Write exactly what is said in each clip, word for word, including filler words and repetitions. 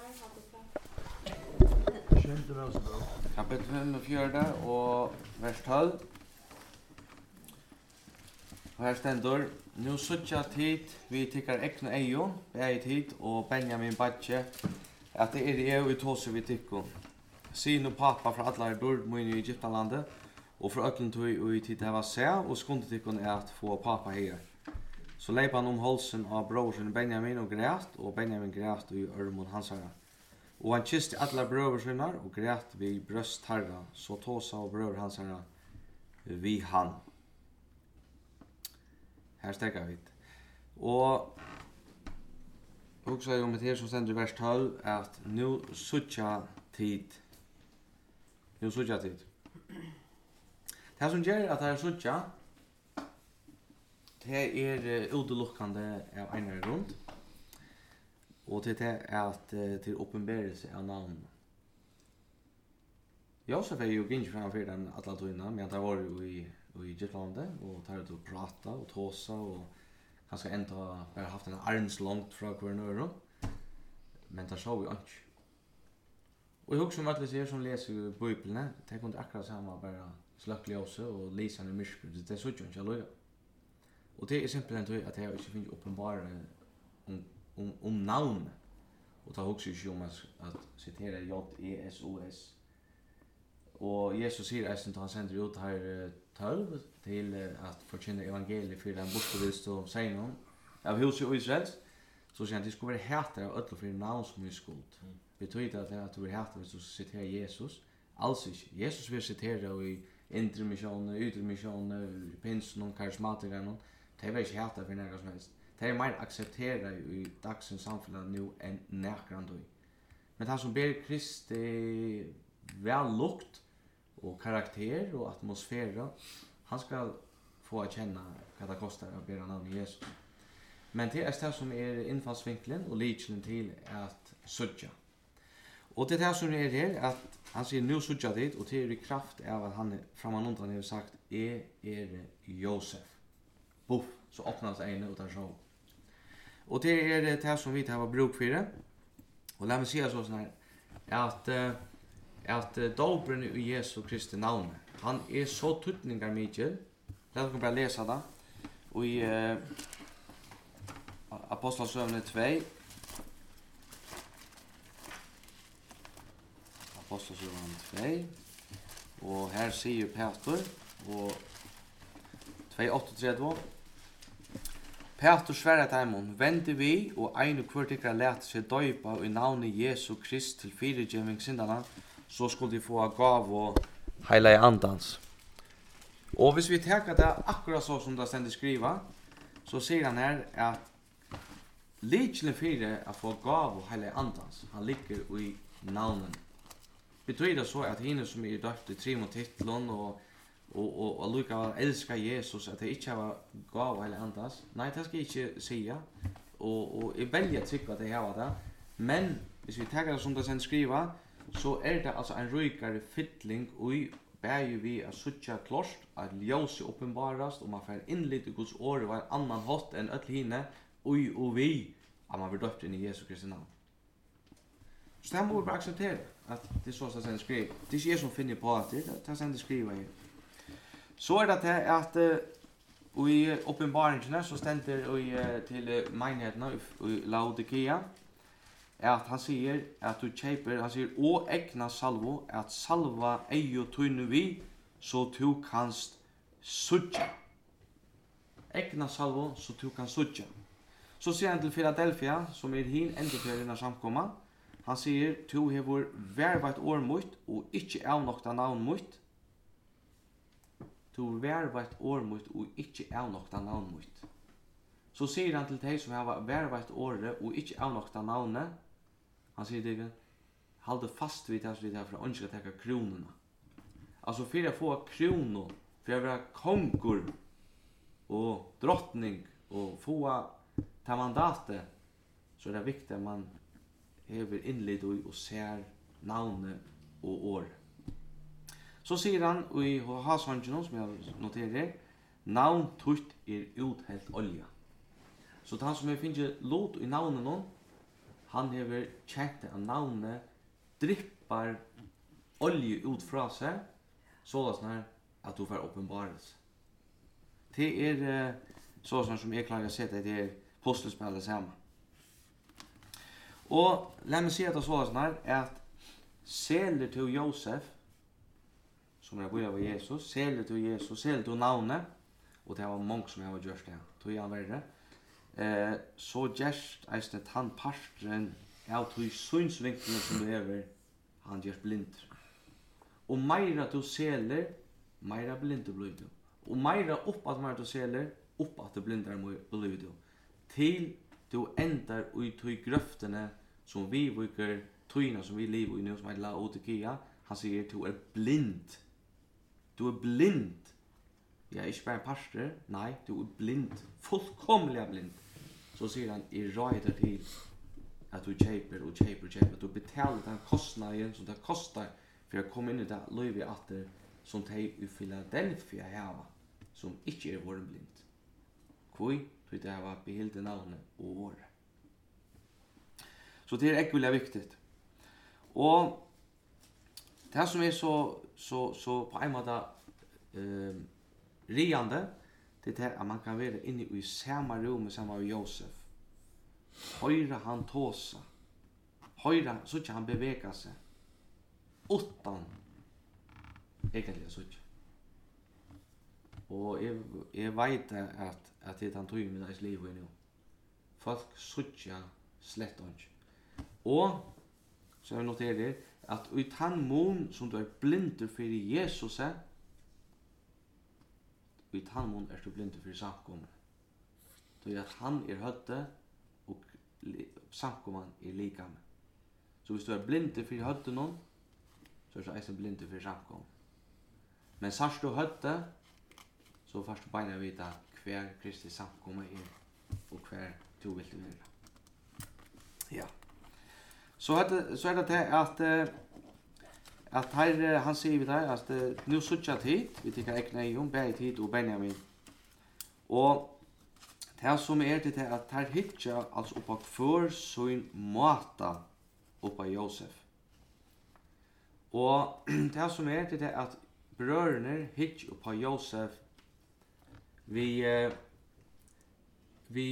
Kapitel fyrtiofyra og vers tolv. Og her stendur: Nu suttja tid vi tikkar ekne eion, bægi tid og Benjamin Badje, at det er jeg og tåse vi tikkum. Si nu pappa fra allar bord mun i Egyptalandet, og fra öklen tog og i tid heva se, og skunde tikkun er at få pappa her. Så leip han om halsen av brorsen Benjamin og græt, og Benjamin græt i ørmon hans herra. Og han kysste alla brøversinnar og græt vi brøst herra, så tåsa og brøver hans herra vi han. Her stekker vi. Og også er om det her som stender i vers tolv, at nu suttja tid. Nu suttja tid. Det som gjør at det er suttja, det er uh, utelukkende av en rundt. Og til det er at uh, til oppenberelse av navn. Josef er jo ikke framfor den alle togene, men det var jo i, i Egyptlandet, og tar til å prate og tåse, og kanskje enda bare haft en arms langt fra hver nøyre. Men det så vi ikke. Og jeg husker om alle sier som leser Bibelene, det kunne akkurat samme bare sløkke ljøse og lise den i myrker. Det er så ikke ikke løye. Og det er simpelthen at jeg ikke finner åpenbare om, om, om navn. Og det husker ikke om at, at sitere J E S O S. Og Jesus sier eisen til han sender ut her tølv til at forkynne evangeliet for den bortbevist og sier noen av huset og Israels. Så sier han at de skulle være hæter av ødel for navn som er skuld. Betyder det at du er hæter hvis du siterer Jesus? Altså ikke. Jesus vil sitere i indre missioner, ytre missioner, pinsen, karismatikerne. Det er ikke hæter for nærmere som helst. Det er mer aksepteret i dagsens samfunn nå enn nærmere. Men det som ber Kristi vel lukt og karakter og atmosfære, han skal få å kjenne hva det koster å bære navnet Jesus. Men det er det som er innfallsvinkelen og likelen til at suttja. Og det er det som er her, at han sier nu suttja dit, og det er i kraft av at han framan undan har sagt, jeg er Josef. Buff, så åpner det ene og tar så. Og det er det som vi har bruk for det. Og la meg si sånn her, at at uh, dobren i Jesu Kristi navn, han er så tutningar mykje. La oss bare lese det. Og i uh, Apostlasøvne to, Apostlasøvne to, og her sier Peter, og to trettioåtta, Peter sverre til Eimon, vende vi, og ein og hver tikkere lete seg døypa i navnet Jesu Krist til firegjøving synderne, så skulle de få gav og heile andans. Og hvis vi tenker det akkurat så som det stendig skriva, så sier han her at likelen fire å få gav og heile andans, han ligger i navnen. Betyder det så at henne som er døpt i trim og titlen og og og og lukka elska Jesus at det ikke var gav og heile andans? Nei, det skal jeg ikke sige. Og og jeg velger trykk at jeg har det. Men hvis vi tenker det som det stendig skriva, så er det altså en rykare fytling og bæger vi av suttja klart at ljøse åpenbarast og man får innlitt i Guds åre og en annan hot enn øtl hine ui og vi at man blir døpt inn i Jesu Kristi navn. Så det må vi bare akseptere at det er så som det skriver. Det er ikke jeg som finner på at det er det det skriver her. Så er det at uh, i åpenbaringene så stender vi uh, til menighetene i Laodikea at han sier at du kjeiper, han sier, og egna salvo, at salva eio tøyne vi, så du kanst suttja. Egna salvo, så du kan suttja. Så sier han til Philadelphia, som er hin endefjørende samkomma, han sier, du hever vervat år mot, og ikkje avnokta navn mot. Du vervat år mot, og ikkje avnokta navn mot. Så sier han til deg som har vervat året, og ikkje avnokta navnet, han sier det, halde fast vid det som vi tar for å ønske å teka kronene. Altså for å få krono, for å være kongur og drottning og få ta mandatet, så er det viktig at man hever innlitt og ser navnet og år. Så sier han i Hasvangen, som jeg noterer, navn tutt er uthelt olja. Så han som er finner lot i navnet noen, han hever kjent av navnet, drippar olje ut fra seg, sånn at du får åpenbares. Det er uh, sånn som jeg klarer å se det er pustelspillet sammen. Og la meg si at det sånn her, er at seler til Josef, som er bøy av Jesus, seler til Jesus, seler til navnet, og det var mange som jeg har gjort det, tog jeg verre, eh, så gjerst eisnet han parstren av tog synsvinklene som du hever, han gjerst blind. Og meira du seler, meira blind blir du. Og meira opp at meira du seler, opp at du blindar blir du. Til du endar ui tog grøftene som vi viker, tøyna som vi lever i nu, som er la Laodikea, han sier du er blind. Du er blind. Ja, ikke bare en pastor, nei, du er blind. Fullkomlig blind. Så sier han, jeg røyder til at du kjøper og kjøper og kjøper, at du betaler den kostnaden som det kostar for å komme inn i det løyve atter som de i Philadelphia hava, som ikke er vært blind. Hvor? Så det var behilde navnet og året. Så det er ekkelig viktig. Og det som er så, så, så på en måte eh, riande, det er at man kan være inne i samme rum sammen med Josef. Høyre han tåsa. Høyre, så ikke han bevega seg. Utan egentlig så ikke. Og jeg, jeg vet at, at det er han tog med deres liv i nå. Folk så ikke slett ikke. Og så jeg noterer at i den mån som du er blind for Jesus, i den mån er du blind for samkommet. Det er at han er høtte og samkommet er likame. Så hvis du er blind for høtte noen, så er du eisen blind for samkommet. Men sars du høtte, så først du beina vite hver Kristi samkommet er og hver du vil til være. Ja. Så er det, så er det til at at her, han sier vi der at nu suttja tid, vi tykker ekne i om, begge tid og Benjamin. Og det som er til at her hitja altså oppa for sin måta oppa Josef. Og det som er til at brødrene hitja oppa Josef vi vi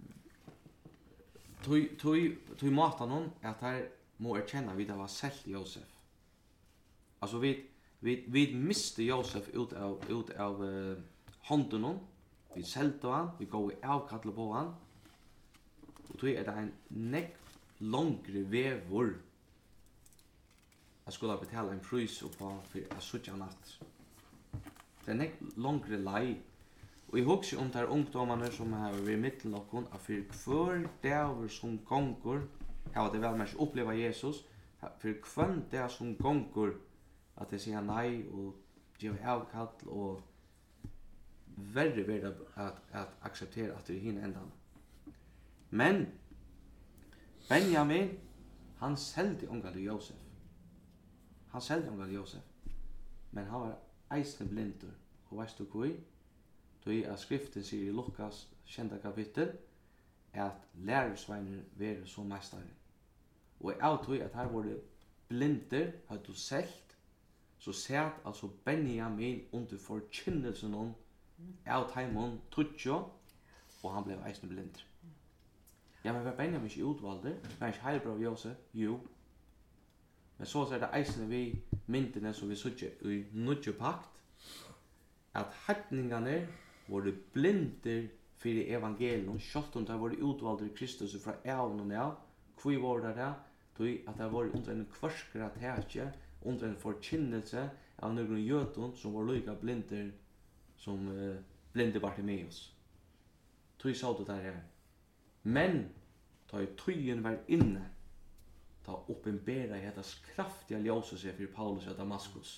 Tui tui tui matan hon at her må erkjenna vi det var selt Josef. Altså vi vi vi miste Josef ut av ut av uh, hånden hon. Vi selte han, vi går i avkattle på han. Og tui er det en nekk langre vevor. Jeg skulle betala en pris på for a suttja natt. Det er nekk langre lei. Og jeg husker om de ungdommene som har vært i midten av noen, at for hver dag som gonger, har det vel mest oppleva Jesus, for hver dag som gonger, at de sier nei og gjør avkall og verre verre at, at akseptere at det er henne endan. Men Benjamin, han selte unga til Josef. Han selte unga til Josef. Men han var eisne blinder. Og veist du hva? Tøy at skriften sier i Lukas kjenta kapittel at lærersveiner være som mestare. Og av tøy at her var det blinder, hadde du selt, så sett altså Benjamin under forkynnelsen om av taimon tutjo, og han ble eisne blinder. Ja, men var Benjamin ikke utvalgte? Var ikke heilbra av Josef? Jo. Men så er det eisne vi myndene som vi sutje i nudjo pakt, at hettningene var blinder for evangelium, sjått om det var utvalgte Kristus fra ævn og næv. Hvor var det det? Tøy at det var under en kvarskere tætje, under en forkynnelse av noen jøton som var lykka blinder som uh, blinde Bartimeus. Tøy sa det der her. Men da tøyen var inne, da oppenbera i dette kraftiga ljóset seg for Paulus av Damaskus.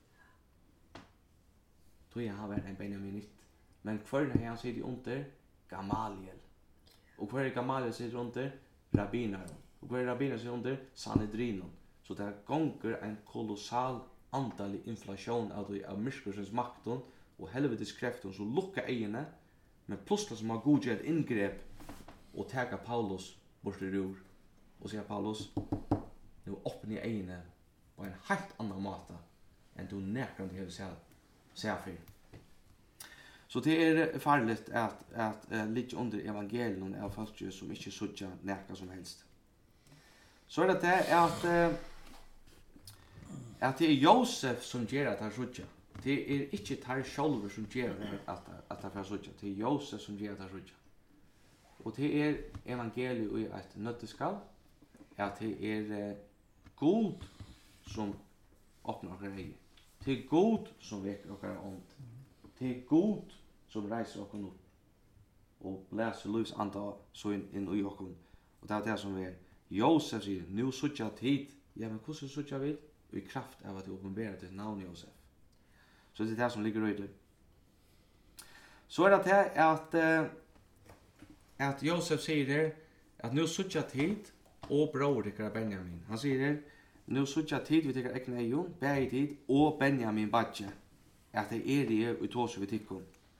Tøyen har vært en Benjaminit. Men hver har han sitter under Gamaliel. Og hver Gamaliel sitter under rabbinaren. Og hver rabbinaren sitter under Sanhedrinon. Så det gonger en kolossal antallig inflasjon av, av myrskursens makten og helvetes kreften som lukker egene, men plutselig som har godgjert inngrep og teka Paulus bort i rur. och säger Paulus, nu öppnar i ögonen på en helt annan måte än du närkande har sett se för. Så det är farligt att att uh, ligga under evangelion av folk som inte söker närka som helst. Så är det det att uh, att det är Josef som ger att han söker. Det är inte tar själva som ger att att han får söker. Det är Josef som ger att han söker. Och det är evangeliet i ett nötteskal. Att det är uh, god som öppnar grejer. Det är god som väcker och är ont. Det är god som reiser oss upp og blæser lys anda så inn, inn i oss. Og det er det som er Josef sier, nu suttja tid. Ja, men hvordan suttja vi? I kraft av at du åpenberer ditt navn Josef. Så det er det som ligger i det. Så er det det at, at Josef sier her, at nu suttja tid og bror til Benjamin. Han sier her, nu suttja tid vi til ekne eion, bæg tid og Benjamin badje. At det er det vi tås vi tikkum.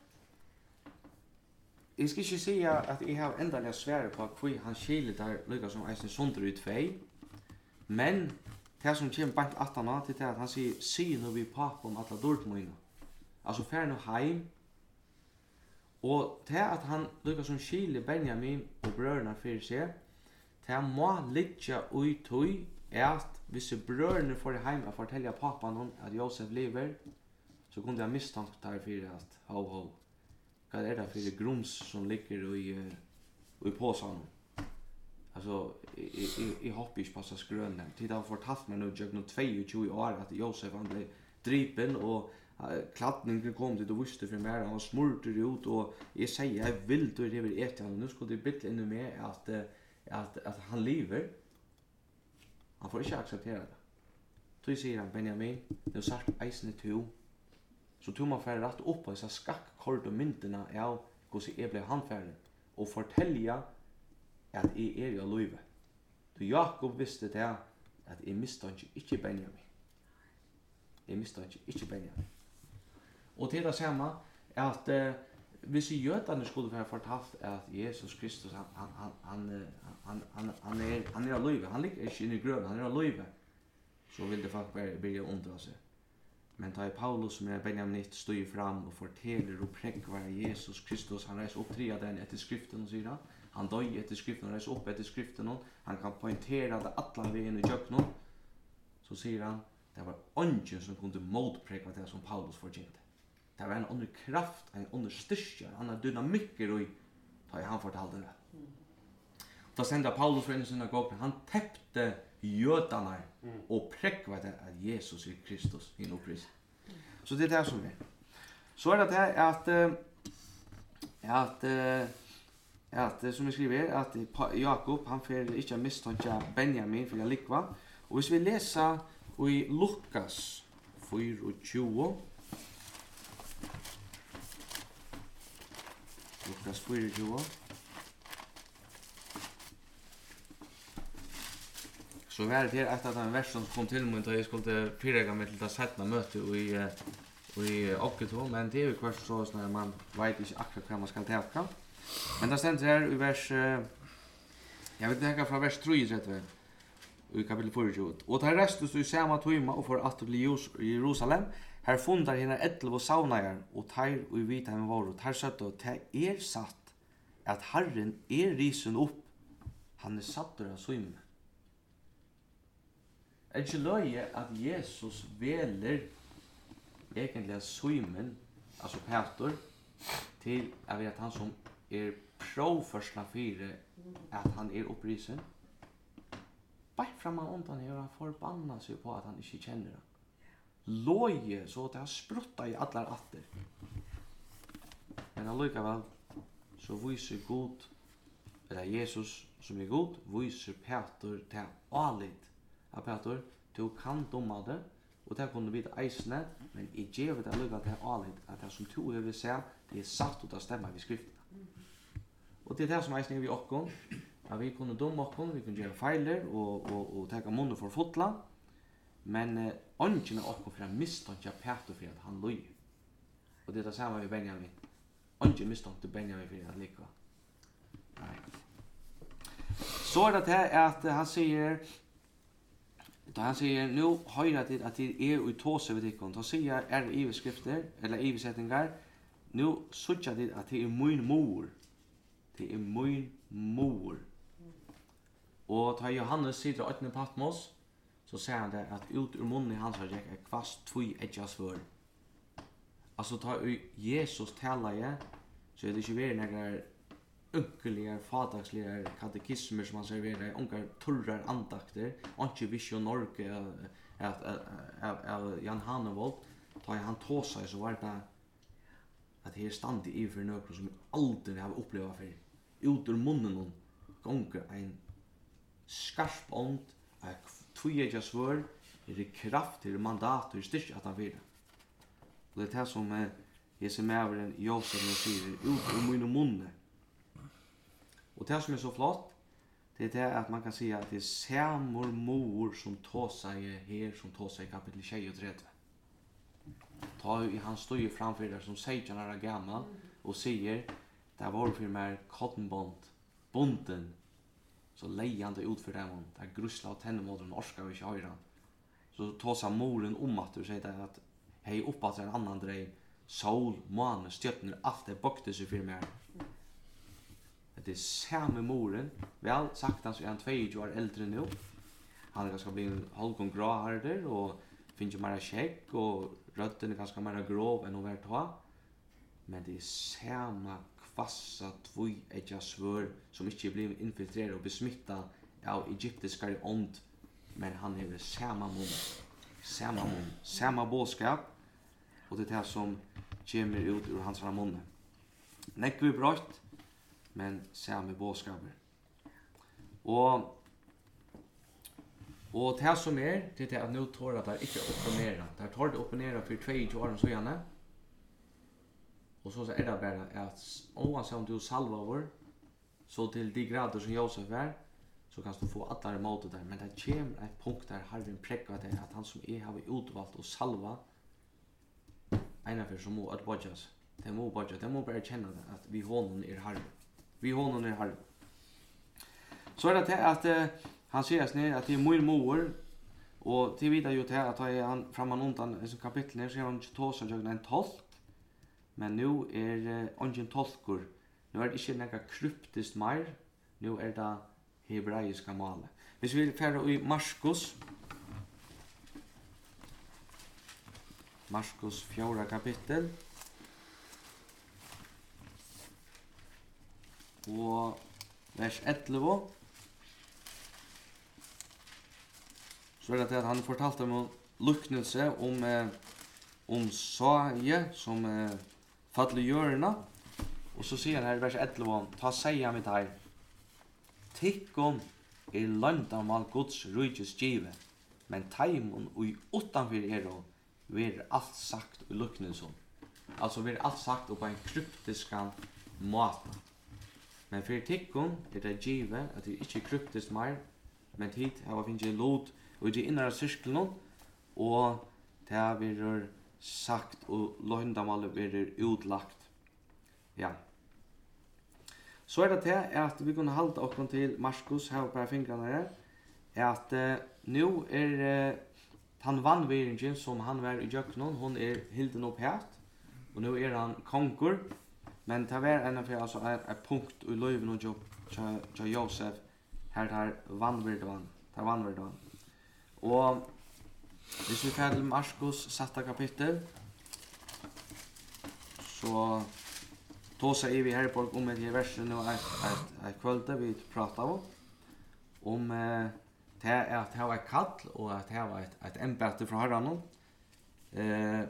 Jeg skal ikke si at jeg har endelig svære på hvor han skiller der lykkes som eisen sonder ut fei, men det som kommer bant attana til det at han sier, sier nå vi pappa om alle dårtmøyene. Altså fer nå heim, og det at han lykkes som skiller Benjamin og brørene for seg, det må ligge ui tøy at hvis brørene får heim og forteller pappa noen at Josef lever, så kunne jeg mistanke der for at ho ho. Hva er det for grums som ligger i, uh, i påsen? Altså, jeg hopper ikke på seg skrønne. Tid har fortalt meg nå, jeg nå tjueto år, at Josef han ble dripen, og uh, kladningen kom til, og visste for meg, han smurte ut, og jeg sier, jeg vil du river et han, og nå skulle de bytte inn med at, uh, at, at han lever. Han får ikke akseptere det. Så sier han, Benjamin, det er sagt eisende to, så tog man färre rätt upp på dessa skakkkort och mynterna av hur jag blev handfärdig och fortälja att jag är i livet. Då Jakob visste det att jag misstänker inte Benjamin. Jag misstänker inte Benjamin. Och till det samma är att eh, hvis jötarna skulle ha fortalt att Jesus Kristus han han han han han han är han är i livet. Han ligger inte i grön, han är i livet. Så vill det faktiskt börja undra sig. Men ta i Paulus som er Benjamin stod fram og forteller og prekvar Jesus Kristus. Han reiser opp tre av den etter skriften og sier han. Han døg etter skriften og reiser opp etter skriften. Han kan pointere det atlan vi inn i jøkken. Så sier han, det var ånden som kunne motprekva det som Paulus fortjente. Det var en under kraft, en under styrke, en under dynamikker i ta i han fortalte det. Da sendte Paulus for inn i synagogen. Han teppte jötarna och präkvade att Jesus är Kristus i upprist. Så det är det som är. Så är det här att att att som vi skriver att Jakob han får inte misstänka Benjamin för att likva. Och hvis vi läser i Lukas tjugofyra Lukas tjugofyra så var det här efter att en vers som kom till mig och jag skulle pyrräga mig till det sättna möte i i Ocketo, men det är ju kvart så när man vet inte akkurat vad man ska tävka. Men det ständer här i vers, jag vet inte från vers tre i kapitel fyrtio. Och där restes i samma timme och för att bli Jerusalem, här fundar henne elva saunajar och tar och vita hem var och tar sött och det är satt att Herren är risen upp. Han är satt där av svimmen. Er det ikke løye at Jesus veler egentlig Simon, altså Peter, til at vet han som er provførsla fire at han er opprisen? Bare frem av ånden her han forbannet seg på at han ikke kjenner det. Løye så at det har spruttet i alle atter. Men allikevel så viser Gud, eller Jesus som er god, viser Peter til alit. Ja, Peter, du kan dumma det, og det kunne vite eisene, men jeg gjør det lukket til alit, at det som to vil se, det er satt ut av stemmer i skriften. Og det er det som eisene vi okkon, at vi kunne dumma okkon, vi kunne gjøre feiler, og, og, og teka munner for fotla, men eh, ånden er okkon for å mistanke Peter for at han løy. Og det er det samme med Benjamin. Ånden mistanke Benjamin for at han likva. Nei. Så är det här att han säger då han säger nu höra till att det är ut tåse vid ikon. Då säger är i skrifter eller i sättningar nu såg det att det är min mor. Det är min mor. Och tar Johannes sitter och öppnar Patmos så säger han det att ut ur munnen hans har jag kvast två edjas för. Alltså tar Jesus talar jag så är det inte mer några unkeliga, fadagsliga katekismer som man serverar, ungar turrar andakter, inte vision Norge att av Jan Hanevold, tar han tåsa så var det att det är stand i för något som aldrig har upplevt för ut ur munnen gånger en skarp ånd, tvåja svör, är det kraft, det är mandat, det är styrka att han vill. Och det är det som jag ser med över en Josef säger, ut ur min munne. Och det som är så flott, det är det att man kan säga att det är samor mor som tåsar här som tåsar i kapitel tjugotre. Ta i han står ju framför där som säger när han är gammal och säger det var för mig cottonbond, bonden, så lejande ut för dem, där grusla och tändmålen orskar vi inte höra. Så tåsar moren om att du säger att hej uppåt en annan drej, sol, måne, stjärnor, allt det bokte sig för mig. Det är samme moren, väl sagt han så är han tjugo år äldre nu. Han är ganska bli en halvgång gråharder och finns ju mera skägg och rötten är ganska mera grov än att vara ta. Men det är samma kvassa tvåeggiga svör som inte blir infiltrerad och besmittad av egyptiska ond. Men han är samma mun, samma mun, samma bådskap och det är det som kommer ut ur hans mun. Näckvi brott, men samma bådskaper. Och och det som är, det är att nu tror att det inte opponera. Det tar det opponera för tjugo år så gärna. Och så är det bara att oavsett om du salvar så till de grader som Josef är så kan du få alla emot där. Men det kommer ett punkt där Herren präckar det att han som är har utvalt och salva ena för som må att bodjas. Det må bodjas. Det må bara känna att vi honom är Herren. Vi honom är Herren. Så är det att uh, han säger ner att det är min mor och till vidare ju till att han framan undan i kapitlet så är han tåsa jag en tolk. Men nu är uh, ingen tolkur. Nu är det inte några kryptiskt mer. Nu är det hebraiska malet. Hvis vi färra i Markus Markus fjärde kapitel og vers elva så er det at han fortalte om luknelse om eh, om saje som eh, faller i hjørna og så sier han her i vers elva ta seia mitt her tikkum er landamal Guds rujus give men taimon og utanfyr er og ver allt sagt i luknelsen altså ver allt sagt på en kryptiskan måte. Men för tikkum är det givet att det inte kryptiskt mer, men hit har vi finns lot och det inre cirkeln och det har vi sagt och lögndamal blir utlagt. Ja. Så är det det att vi kan hålla oss till Markus här på fingrarna där är att uh, nu är uh, han vannveringen som han var i jöknon, hon är hilden upp här och nu är han konkur. Men det var en för alltså ett punkt i löven och jobb till Josef här där vannvirdan, där vannvirdan. Och hvis vi tar till Markus satta kapitel så då säger vi här på om ett versen och ett ett ett kvällte vi pratar om om eh det är att ha ett kall och att ha ett ett ämbete från Herren. Eh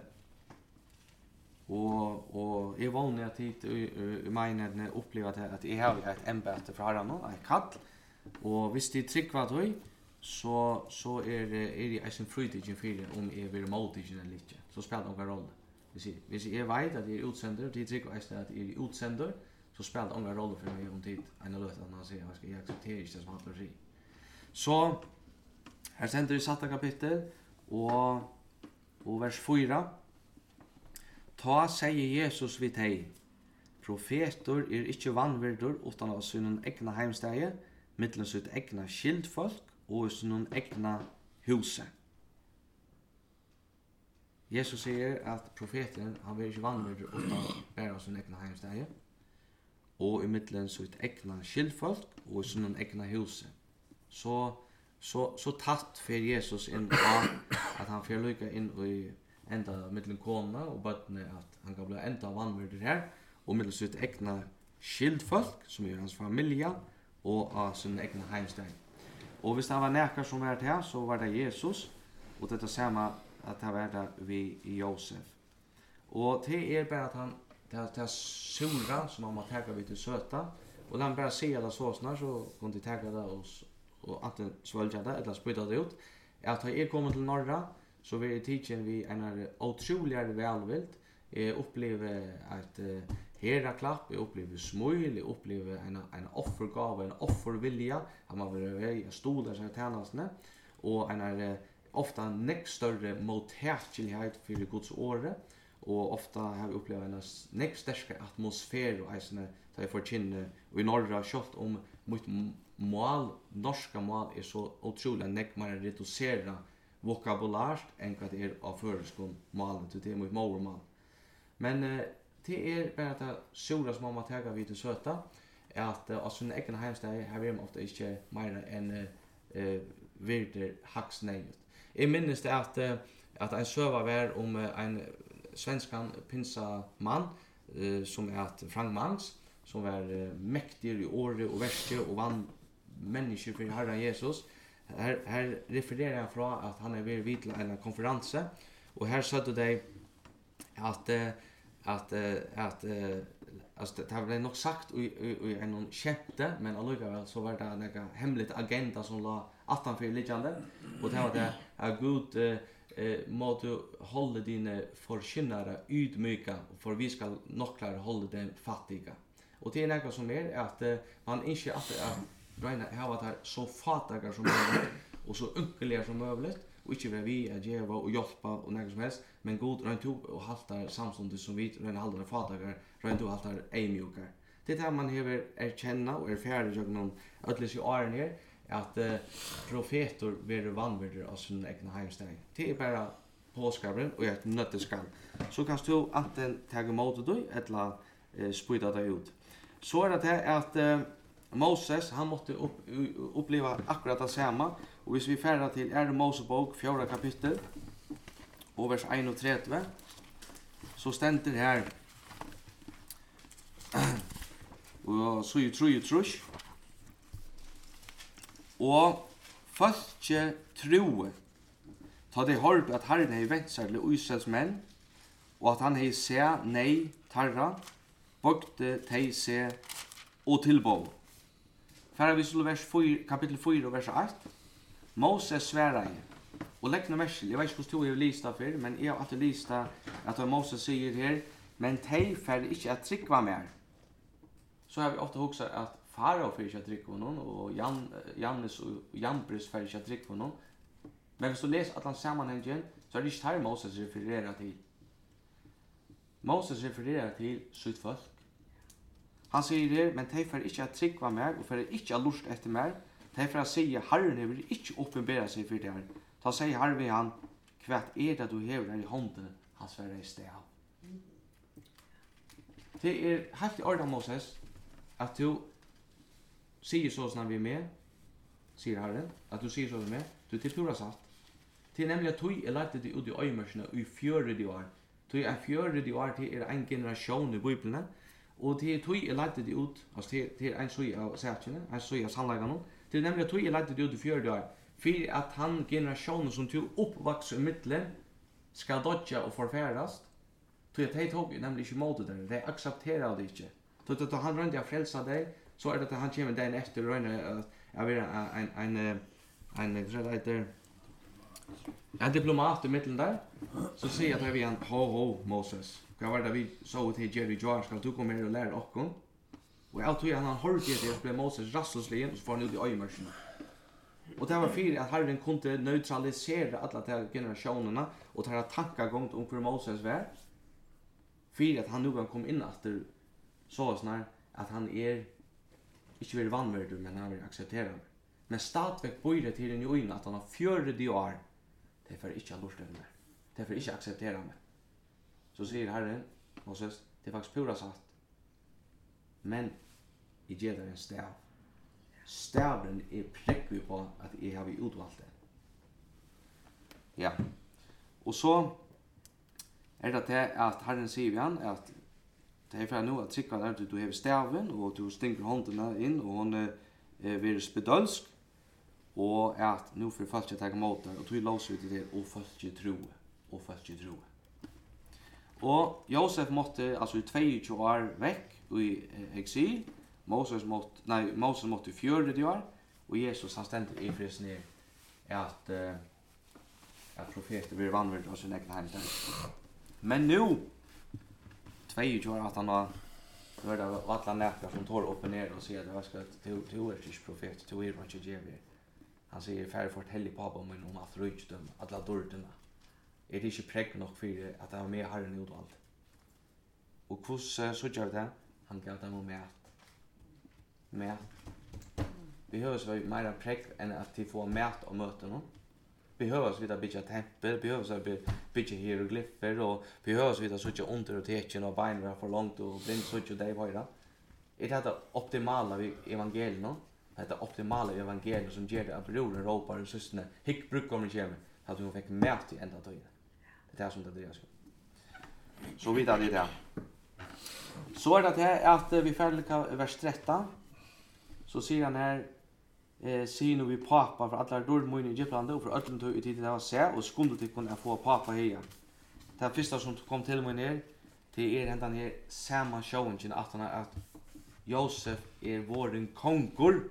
Och och är vanligt att hit i minen uppleva att att jag har ett ämbete för Herren och ett kall och visst det trick vad då så så är det är det en fröjdig för om är vi modig eller inte så spelar det någon roll. Vi ser vi ser är vet att det är utsändare det trick är att det är utsändare så spelar det någon roll för mig om tid en löt att man säger vad ska jag acceptera det som att säga. Så här sänder vi satta kapitel och och vers fyra. Ta säger Jesus vid dig. Profeter är inte vannvirdur utan av sin egna heimstege, mittlen sitt egna skildfolk og i sin egna huse. Jesus sier at profeten han vil ikke vanlig ofta bæra sin egna heimsteg, og i mittlen sitt egna skildfolk og i sin egna huse. Så, så, så tatt for Jesus inn på at han får lykke inn i enda mittlen kona og bøttene at han kan bli enda vanlig her, og mittlen sitt egna skildfolk, som er hans familie, og av sin egna heimsteg. Og hvis det var nekar som var her, så var det Jesus, og dette samme at det var det vi i Josef. Og det er bare at han, det er, det er sura som han må teka vi til søta, og la han bare si det så snart, så kunne de teka det og, og enten svølja det, eller spytta det ut. At jeg er kommet til Norra, så vil jeg tidsen vi en utroligere velvilt. Jeg opplever et uh, heraklapp, jeg opplever smøyl, jeg opplever en, en offergave, en offervilja, at man vil være stod der seg tjenestene, og en er uh, ofta nek større mottakelighet for Guds åre, og ofta har vi opplevd en nek sterkere atmosfære og eisene da jeg får kjenne, og i Norra kjøtt om mitt mål, norska mål er så utrolig nek mer redusera vokabulært enn hva det er av føreskånd målet, til det er mitt mål. Men uh, det er bare at det sura som man må tega vid til søta, er at uh, av sin egen heimsteg her vil man ofte ikke mer enn uh, uh, virder haksneiet. Jeg minnes det at, uh, at en søva var om uh, en svenskan pinsa mann, uh, som er at Frank Mangs, som var uh, mektig i året og verste og vann mennesker for Herren Jesus. Her, her refererer jeg fra at han er ved vidt til en konferanse, og her søtte de at uh, at uh, at uh, alltså det har nog sagt i i en kjente, men allikevel så var det en hemligt agenda som la attanför liggande, og det var det att Gud uh, uh, måtte holde dine forkynnere ydmyka, for vi skal nok klare holde dem fattiga. Og det er noe som er at uh, man ikke at Reina har varit så fattiga som möjligt och så unkeliga som möjligt, och inte vara vi att ge och hjälpa och något som helst, men god rent upp och haltar samstundes som vi rent haltar fattiga, rent upp haltar ejmjukar. Det här man behöver erkänna och är färdig genom ödlis i åren här, att uh, profeter blir vanvärder av sin egna heimsteg. Det är bara påskabren och ett nötteskall. Så kan du antingen ta emot dig eller uh, spyta dig ut. Så är det här att uh, Moses, han måtte upp, uppleva akkurat det samma, och hvis vi färrar till är Mosebok fjärde kapitel och vers trettio, så ständer här och så ju tror ju trus och folke troe ta det hårt att Herren har vänt sig till Israels män och att han har se nej tarra bokte te se och tillbå. Färra vi skulle vers fyra, kapitel fyra och vers ett. Moses svärar och lägna versel. Jag vet inte hur jag lista för, men jag har alltid lista att Moses säger här, men te färre inte att trycka mer. Så har vi ofta huxat att Farao färre inte att trycka honom och Jan, Jannes och Jambres färre inte att trycka honom. Men hvis du läser alla sammanhangen så är det inte här Moses refererar till. Moses refererar till sitt folk. Han sier det, men de får ikke tryggva mer, og får ikke lust etter mer. De får si, Herren vil ikke oppenbære seg for det her. Da sier Herren ved han, hva er det du hever her i hånden, han sverre i sted av. Det er helt i orden, Moses, at du sier sånn vi er med, sier Herren, at du sier sånn med, du til pura satt. Det er nemlig at du er lagt det ut i øymersene i fjørre år. Du er fjørre år til er en generasjon i Bibelen, og til tog er lagt det ut, altså til, til en søy av sætjene, en søy av sannleggene, til nemlig at tog er lagt det ut i fjørde år, for at han generasjonen som tog oppvakser i midtelen skal dodja og forfærast, til at de tog nemlig ikke måte det, de aksepterer det ikke. Til at han rønner å frelsa deg, så er det at han kommer den efter rønner å være en, en, en, en, en, en diplomat i midtelen der, så sier jeg til han, ho ho Moses, hva var det vi så til Jerry Jar, skal du komme her og lære okken? Og jeg tror han har hørt det, at ble Moses rastløslig, og så får han ut i øyemørsene. Og det var fyrir at Herren kunne neutralisere alle de generasjonene, og ta tankegångt om hvor Moses var, fyrir at han nu kan komme inn etter så snart, at han er ikke være vannverdig, men han vil akseptere meg. Men stadigvæk bøyre til en jo inn at han har fjørde år, det får ikke ha lurt over meg. Det får ikke akseptere meg. Så sier Herren, Moses, det er faktisk pura satt. Men jeg gjør det en stav. Stavren er prekvi på at jeg har vi utvalgt det. Ja. Og så er det til at Herren sier vi han at det er for nå at sikkert er at du har staven og du stinker håndene inn og hun er vil spedølsk og at nå får folk ikke ta imot det og tog låser vi til det og folk ikke tro og folk ikke tro. Og Josef måtte altså i tjueto år vekk i eksil. Moses måtte, nei, Moses måtte fjørde år og Jesus han stendte i frisen ned at uh, at profeter blir vanvärd av sin egen heim. Men nu tjueto år at han har hört av alla näkar som tar upp och ner och säger att jag ska till är inte profet, till är inte gever. Han säger färre för hellig pappa om om att ryddem alla dörrarna. Är det inte präck nog för att han med Herren utvald. Och hur så gör det? Han gav dem med med behövs vi mer präck än att till få mat och möten no? Behövs vi att bygga tempel, behövs vi bygga hieroglyfer och behövs vi att söka under och tecken och beinra för långt och blind söka dig höra. Är det det optimala vi evangeliet no? Det är optimala evangeliet som ger det att bror och ropar och systrarna hick bruk kommer igen att hon fick mat i ända tiden. Det är som det är så. Så vidare det där. Så är det här att vi följer vers tretton. Så säger han här eh ser nu vi pappa för alla dårmöjne i Egypten och för öllum tog i tid det var se och skundet till kunna få pappa här. Det första som kom till mig ner till er ända ner samma showen att han att Josef är våren konkur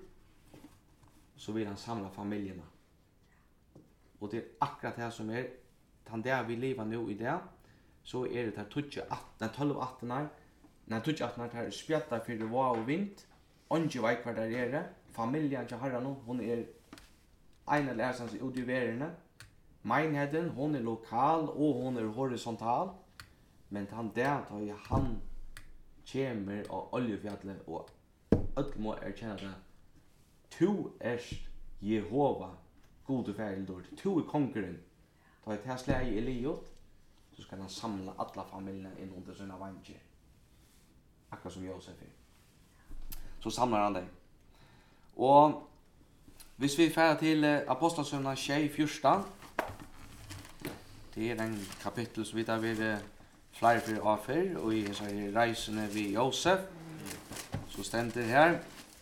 så vill han samla familjerna. Och det är akkurat det som är han där vi lever nu i det så är det här tolv arton år när tolv arton år här spjattar för det var och vind onge veit hva der er. Familien til Herren, hun er en av lærersens ut i verden. Meinheden, hun er lokal og hun er horisontal. Men han der tar han kommer av oljefjallet og alle må erkjenne det. Tu erst Jehova, gode fældor. Tu er konkurren. Da jeg tar slag i Eliot, så skal han samle alle familiene inn under sine vanger. Akkurat som Josef er. Så samlar han det. Och hvis vi färd till uh, Apostlagärningarna tjej fjorton. Det är en kapitel som vi tar vid uh, flere för avför och i så här reisene vid Josef. Så ständer det här.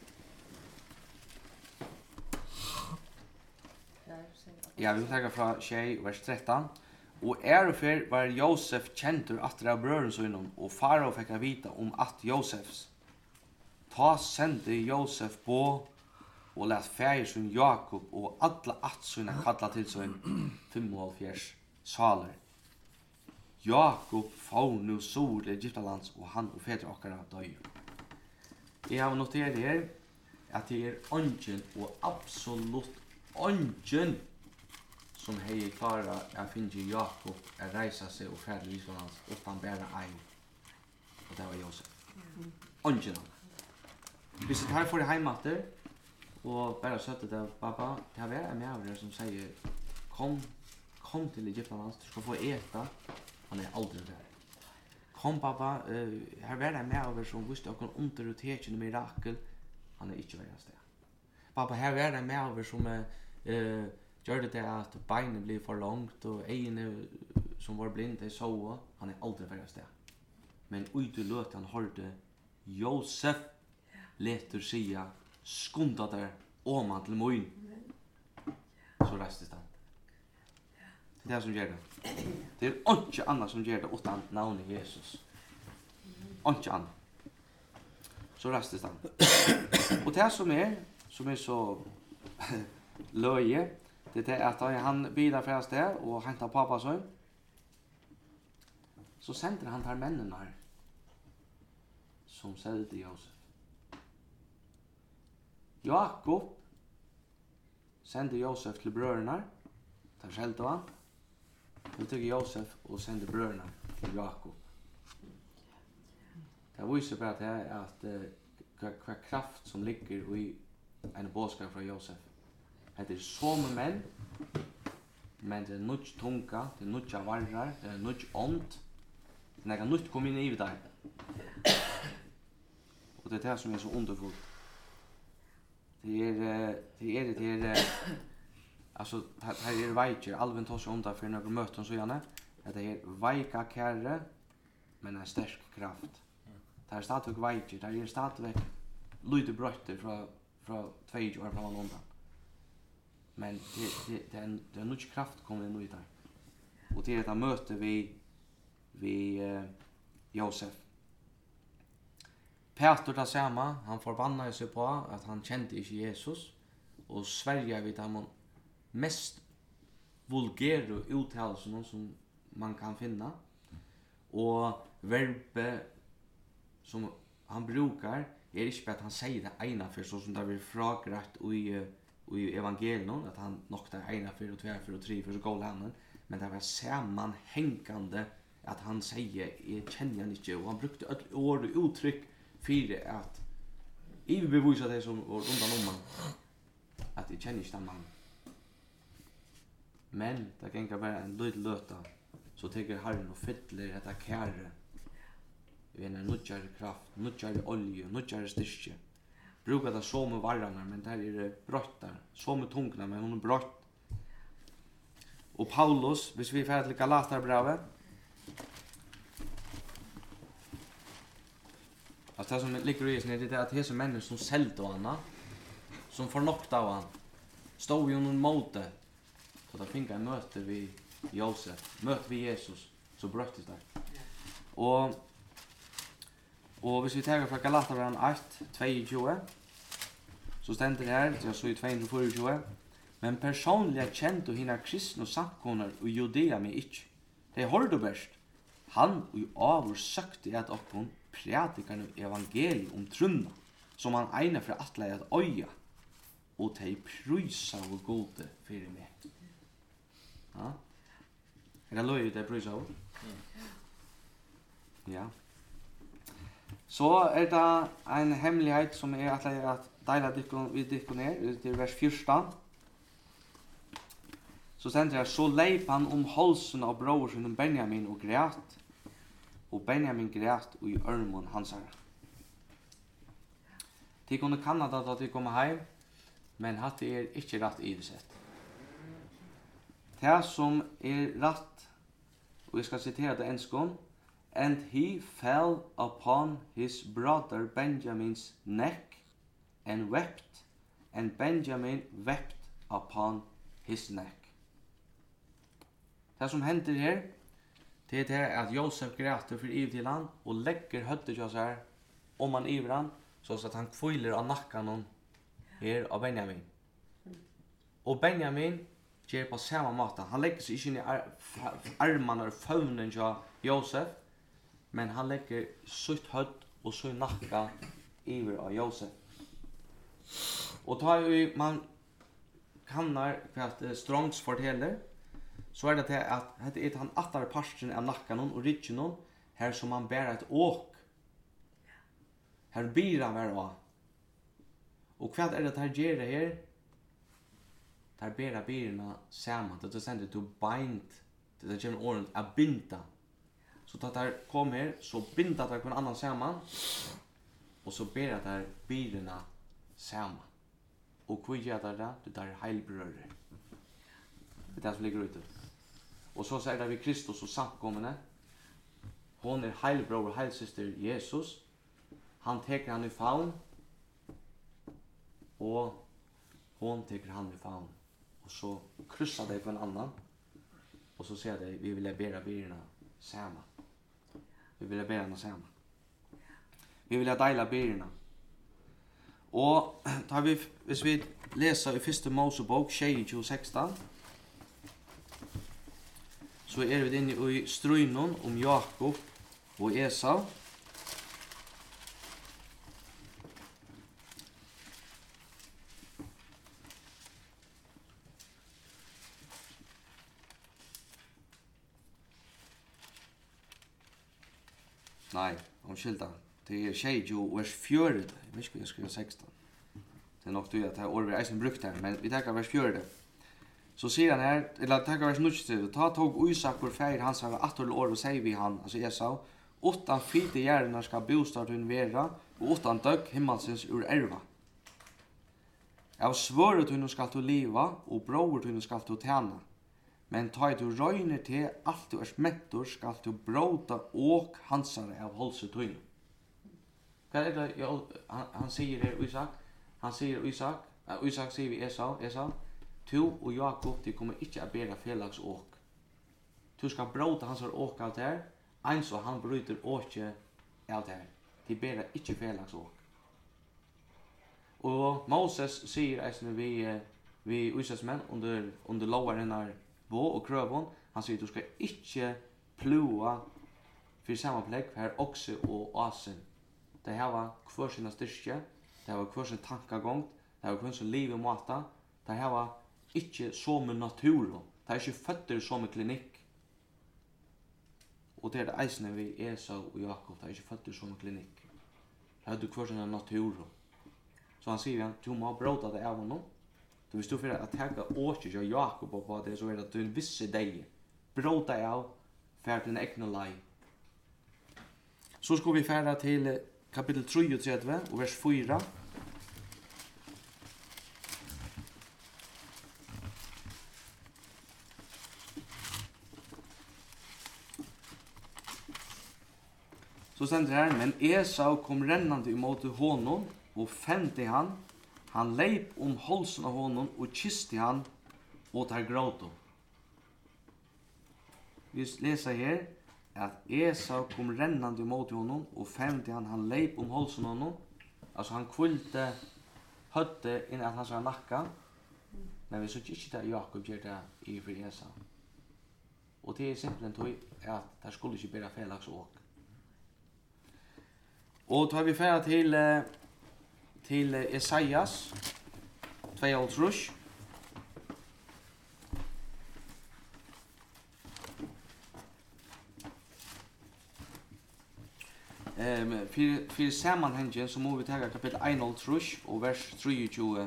Ja, vi vill ta från tjej vers tretton. Och ärför var Josef känd att av bröderna sina och farao fick vita om att Josefs ta sendte Josef på og lät fægersun Jakob og alla atsuna kalla til sin femoghalvfjerds saler. Jakob får nu sol i Egyptalands og han og fedre okkara døy. Jeg har noteret her at det er ongen og absolutt ongen som hei klara å finne Jakob å reisa seg og fære i Egyptalands utan bare ein. Og det var Josef. Ongen han. Hvis jeg tar for det heimater, og bare søtte det, pappa, det er en med som sier, kom, kom til Egyptalands, du skal få eta, han er aldri der. Kom, pappa, uh, her er en med som visste åkken under og tekjende mirakel, han er ikke verre sted. Pappa, her er en med som uh, gjør det at beinet blir for langt, og egene som var blinde så, han er aldri verre sted. Men ut i løt han hørte Josef, leter sia skunda der oman til moin. Så restes han. Det er det som gjør det. Det er ikke annet som gjør det utan navnet Jesus. Ikke annet. Så restes han. Og det som er, som er så løye, det er at han bilar fra sted og hentar pappa sønn. Så sender han her mennene her som selte Josef. Jakob sendte Josef til brødrene, der skjelte han. Så tog Josef og sendte brødrene til Jakob. Det viser bare til at uh, hva, hva kraft som ligger i en bådskap fra Josef. Det er som menn, men det er nødt tunga, det er nødt varrar, det er nødt ånd, det er nødt kom inn i deg. Og det er det som er så underfullt. Det er, det er, det er, altså, her er veikjer, alven tar seg undan for noen møten så gjerne, at det er veika kære, men en sterk kraft. Det er stadigvæk veikjer, det er stadigvæk lite brøtter fra, fra tjugo år framan undan. Men det, det, det er, det er nok kraft kommer inn i der. Og til dette møte vi, vi uh, Josef. Peter det samme, han forbannet seg på at han kjente ikke Jesus, og Sverige vid de mest vulgære uttalelsene som man kan finne. Og verbet som han brukar er ikke bare at han sier det ene for, så som det blir fragrett i, i evangelien, at han nok det ene for, og tver for, og tre for, så går det men det var sammanhängande at han sier, jeg kjenner han ikke, og han brukte et ord og uttrykk for at jeg beviser det som var undan om han, at jeg kjenner ikke den mannen. Men det kan ikke være en lyd løta, så tenker Herren og fyller dette kære, vi er en nødgjare kraft, nødgjare olje, nødgjare styrke. Brukar det så med varrarna, men der er det brøtt der, så med tungna, men hun er brøtt. Og Paulus, hvis vi er ferdig til Galaterbrevet, altså det som ligger i det er at disse mennesker som selte av henne, som fornokta av henne, stod jo noen måte, så da fikk jeg møte vi Josef, møte vi Jesus, så brøttes det. Og Og hvis vi tar fra Galaterbrevet ett, tjugo, så stender det her, det er så i to tjuefire, men personlig kjent og hina kristne samkoner og Judea meg ikke. Det er hårdobest. Han og avur søkte at okkon prædikar evangeliet om trunna, som han egnar for atleie at øya, og tei prysa og gode fyrir meg. Ja? Er det løy det prysa og? Ja. Så er det en hemmelighet som er at jeg deler vid dykken her, til vers fjorton. Så stender jeg, så leip han om halsen av brorsen Benjamin og græt, og Benjamin græt i ørmon hans her. De kunne Kanada da de kom hjem, men hatt det er ikke rett iversett. Det som er rett, og jeg skal sitere det enskånd, and he fell upon his brother Benjamin's neck and wept, and Benjamin wept upon his neck. Det som hender her, det er det at Josef græter for iv til han, og legger høttet til seg om han iver han, så at han kviler av nakkan her av Benjamin. Og Benjamin gjør på samme måte. Han legger seg ikke inn i armene og føvnen til Josef, men han legger sutt høtt og sutt nakka iver av Josef. Og da man kannar hva Strongs forteller, så er det til at det er han attar parsten av nakkan og rikjen her som han bærer et åk. Her byr han hver av. Og hva er det her gjør det her? Der bærer byrna sammen. Det er sendt to bind. Det er kjent året a binda. Så da der kom her, så binda der hver annan sammen, og så ber jeg der byrna sammen. Og hva gjør det der? Det der heilbrører. Det er det som ligger ute. Og så sier det vi Kristus og samkommende. Hon er heilbror og heilsyster Jesus. Han teker han i favn, og hon teker han i favn. Og så kryssar de på en annan, og så sier de, vi vil bæra byrna sammen. Vi vil bæra henne sammen. Vi vil deila byrna. Og tar vi, hvis vi leser i første Mosebok, tjue sekstan, så er vi inne i strøynen om Jakob og Esau. Nei, om skylda. Det är tjugo och vers fjörde. Jag vet inte jag skriver sexton. Det är nog det att det här ordet är eisen brukt här, men vi tar vers fjörde. Så säger han här, eller tar vers nutjtid, ta tog Isak och färg hans har attor år och säger vi han, alltså Esau, utan fite hjärna ska bostadun vera, og utan døgg himmelsens ur erva. Av svøret hun skal du liva, og broer hun skal du tjene. Men ta du røyner til alt du er mentor, skal du bråta og hansare av holset hun. Hva er det? Ja, han, han sier her, Isak, han sier Isak, uh, Isak sier vi Esau, Esau, tu og Jakob, de kommer ikke å bære felags åk. Du skal bråta hansare åk av det her, eins og han bryter åkje av det her. De bærer ikke felags åk. Og Moses sier eisne vi, vi Israelsmenn under, under lovaren her bo og krøvån, han sier du skal ikke plua for samme plekk for okse og asen. Det her var hver sin styrke, det var hver sin tankagång, det var hver sin liv og mata, det her var ikke som natur, det er ikke føtter som klinikk. Og det er det eisne vi Esau og Jakob, det er ikke føtter som klinikk. Det er du hver sin natur. Så han sier han, du må bråta det av honom. Du hvis du får at teka åkje av Jakob på det, så er det at du er en visse deg. Bråta av, fær din egna lei. Så skal vi færa til kapitel treogtredve og vers fyra. Så stender det her, men Esau kom rennande imot honom, og fente han, han leip om halsen av honom og kysste han og tar gråto. Vi leser her at Esau kom rennande mot honom og fente han, han leip om halsen av honom. Altså han kvulte høtte inn at han sa nakka, men vi så ikke det Jakob gjør det i for Esau. Og det er simpelthen tog at det skulle ikke bære felags åk. Og tar vi færa til til Esaias tvåhundraåtrush. Ehm um, för för sammanhangen så må vi ta kapitel einhundraåtrush och vers treogtjúgu.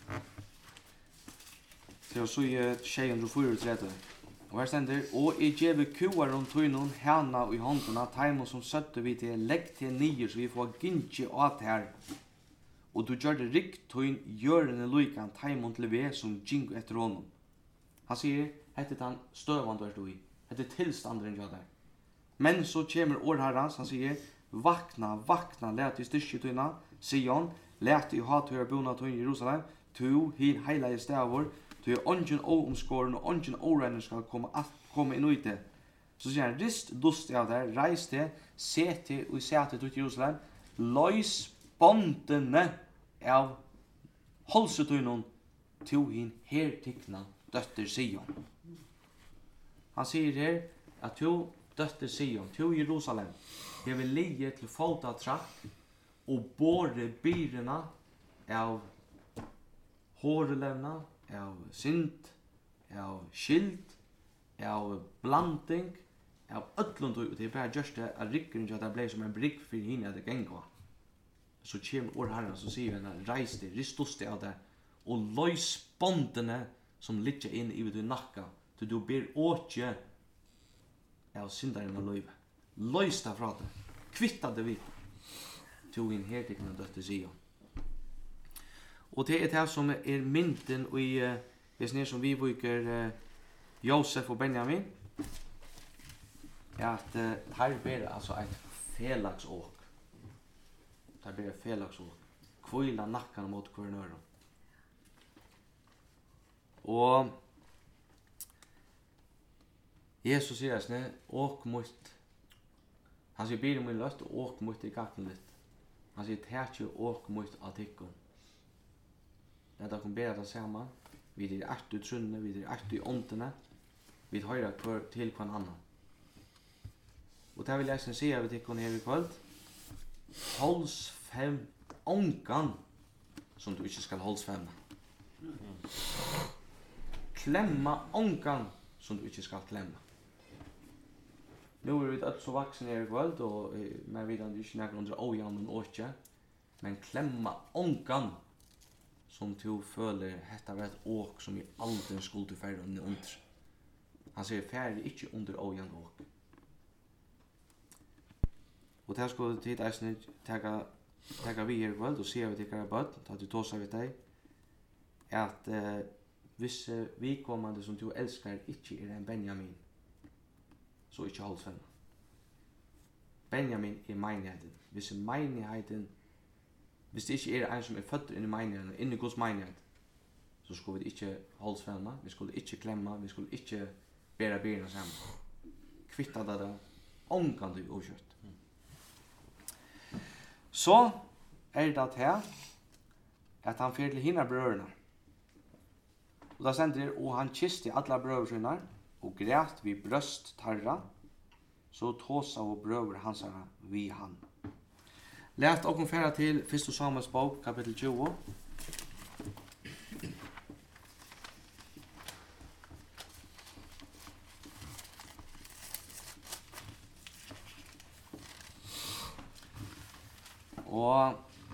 Så så är tjugohundrafyrtiotre. Og her stender, og I gjeve kuar om tøynon hana og I håndena, taimon som søtte vi til, legg til nyer, så vi får gynnsi at her. Og du gjør det rikt tøyn, gjørende luikan, taimon til vi som gynnk etter honom. Han sier, hette han støvand du er du I, hette tilstanderen gjør der. Men så kommer årherrans, han sier, vakna, vakna, let I styrke tøyna, Sion, let I ha tøyra bona tøyn Jerusalem, tu, hin heila I stavor, du er ongen oomskåren og ongen oregner skal komme, komme inn ut det. Så sier han, rist dust av der, reis til, se til og se til ut Jerusalem, løys bondene av holsetøynen til hin hertikna døtter Sion. Han sier her at to døtter Sion, to Jerusalem, det vil ligge til fota trakk og båre byrene av hårelevna, av synd, av skyld, av blanding, av öllund og det er bare just det at rikkeren at det ble som en brygg for henne at det gengva. Så kommer årherren så sier vi henne, reis det, ristus det av det, og løys bondene som ligger inn i du nakka, til du ber åtje av syndaren av løyve. Løys det fra det, kvitta det vidt, til en hertikne døtte Sion. Og det er det som er mynden i uh, det er som vi bruker uh, Josef og Benjamin. Ja, at uh, her ber altså et felagsåk. Her ber et felagsåk. Kvila nakkan mot kvarnøren. Og Jesus sier sånn, åk mot. Han sier bil mot løst, åk mot I gaten litt. Han sier tætje åk mot artikkum. Det er kom bedre det samme. Vi er ert I trunne, vi er ert I åndene. Vi høyrer kvar til hver annan. Og det vil jeg si av tikkene her I kveld. Holds fem ångan som du ikke skal holds fem. Klemma ångan som du ikke skal klemma. nu är vi ett så vuxna här i kväll och men vi kan inte nägra under ojamn och åtja. Men klemma onkan som du føler hetta var et åk som i aldri skulle færre under. Han sier færre ikke under ojan åk. Og det skulle tid eisne tega, tega vi her kveld og se vi tikkara bøtt, ta til tåsa vi deg, at eh, hvis vi kommande som du elskar ikke er en Benjamin, så ikke holdt fenn. Benjamin er menigheten. Hvis menigheten Hvis det ikke er en som er født inn i menigheten, inn i Guds menighet, så skulle vi ikke holde svenna, vi skulle ikke klemma, vi skulle ikke bæra byrna sammen. Kvitta det da, omkan du ukjøtt. Så er det her, at han fyrir til hina brødrene. Og da sender det, og han kiste alle brødrene, og græt vi brøst tarra, så tåsa og brødre hansara vi han. Lært okkom færa til Første Samuels bok, kapittel tjue. Og,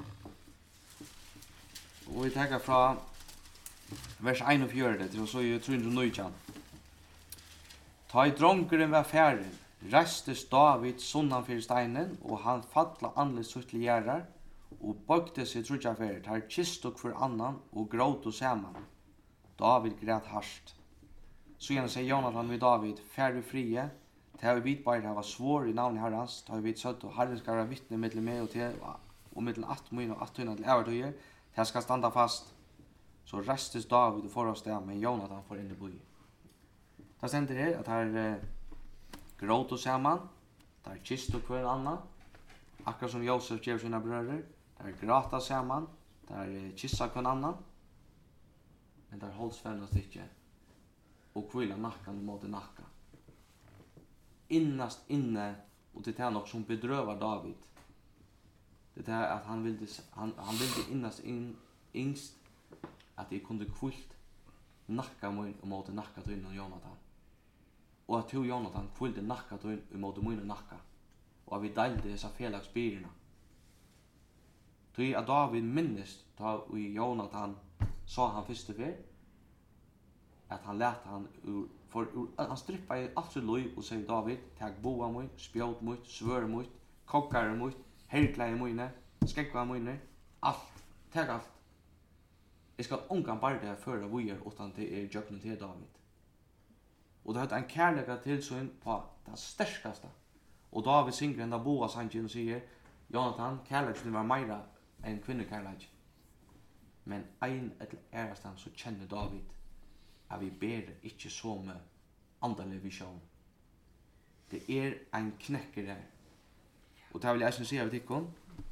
og vi tenker fra vers einogfjørt til så i tre hundre og nitton. Ta i dronkeren var færen, restes David sunnan fyrir steinen, og han falla andlet sutt til gjerrar, og bøkte seg trudja fyrir, tar kistok for annan, og gråt og saman. David græt harst. Så gjerne sier Jonathan ved David, færre frie, til vi vid bare hava svår i navn i herrans, til vi vid søtt og herren skal være vittne mittel meg og til, og mittel atmoin og attoina til evertøyer, til skal standa fast. Så restes David og forhånds det, men Jonathan får inn i boi. Da stender her at her gråt og saman, der kist og hver annan, akkurat som Josef gjør sine brødre, der gråta saman, der kissa hver annan, men der holds fennast ikke, og kvila nakkan mot nakka. Innast inne, og det er nok som bedrøver David, det er at han ville, han, han ville innast inn, innst, at jeg kunne kvilt nakka mot nakka til innan Jonathan. Og at to Jonathan kvilde nakka til imot mine nakka, og at vi delte disse felagsbyrene. Til at David minnest, da vi Jonathan sa han første fyr, at han lät han ur, for ur, han strippa i alt sitt liv og sier David, teg boa mot, spjåt mot, svør mot, kokkare mot, herkleie mine, skekva mine, alt, teg alt. Jeg skal ongan bare det føre vujer utan til er jøkken til David. Og det er en kærlega tilsyn på det sterskaste. Og David synger enda boa sangen og sier, Jonathan, kærlega var meira enn kvinnekærlega. Men ein etter ærastan så kjenner David at vi ber ikke så med andalig visjon. Det er en knekker der. Og det vil jeg si av tikkun,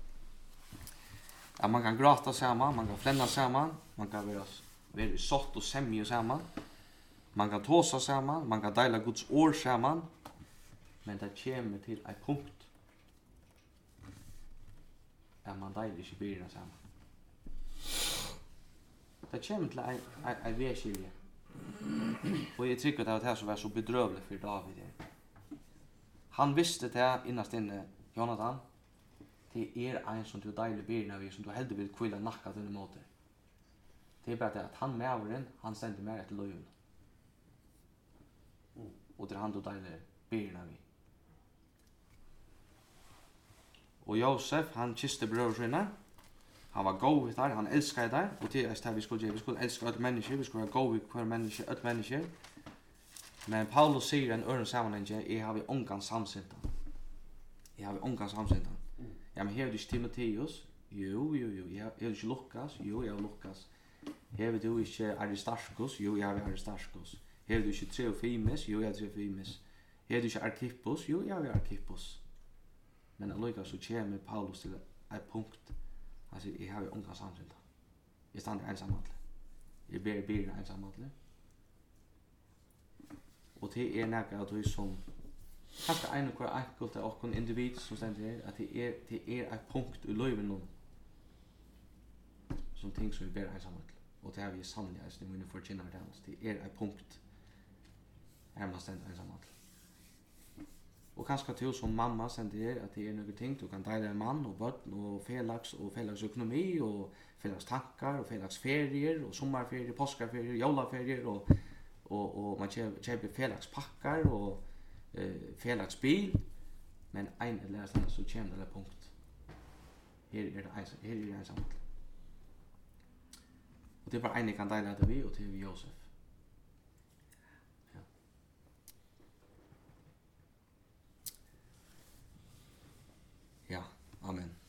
at man kan gråta saman, man kan flenna saman, man kan være, være sått og semje saman, man kan tåsa saman, man kan deila Guds ord saman, men det kommer til et punkt at man deiler ikke byrna saman. Det kommer til en vedskilje. Og jeg trykker det var det som var så bedrøvelig for David. Han visste det innast inne, Jonathan, det er en som du deiler byrna vi, som du heldig vil kvilla nakka denne måte. Det er bare det at han med han stender mer etter løyven. Og det er han du deiler byrna vi. Og Josef, han kiste brøver sine. Han var god vidt der, han elskade der. Og det er det vi skulle gjøre. Vi skulle elske alle mennesker, vi skulle være god vidt hver menneske, alle mennesker. Men Paulus sier en øren sammenheng, jeg har vi ongan samsinta. Jeg har vi ongan samsinta. Ja, men her er du ikke Timotheus? Jo, jo, jo. Jeg har du ikke Lukas? Jo, jeg har Lukas. Her er du ikke Aristarchus? Jo, jeg har Aristarchus. Her er du ikke Treofimes? Jo, jeg har Treofimes. Her er du ikke Arkippus? Jo, jeg har Arkippus. Men allikevel så kommer Paulus til et punkt. Han sier, jeg har jo unga samtidig. Jeg stander ensamhandlig. Jeg ber byrna ensamhandlig. Og det er nekka at vi som kanskje en og hver enkelt av okkon individ som stender her, at det er, det er et punkt i løyven nå som ting som vi ber ensamhandlig. Og det har vi sannlig eisen i mine forkynner til oss. Det er et punkt her man stender ensamhandlig. och kanske till som mamma sen det är att det är något ting du kan dela med man och barn och felax och felax ekonomi och felax tankar och felax ferier och sommarferier, påskaferier, julaferier och och och man köper felax packar och eh felax bil men en eller så så kommer det punkt. Här är det alltså här är det samt. Och det är bara en kan dela det vi och till Josef. Ja. Ja, amen.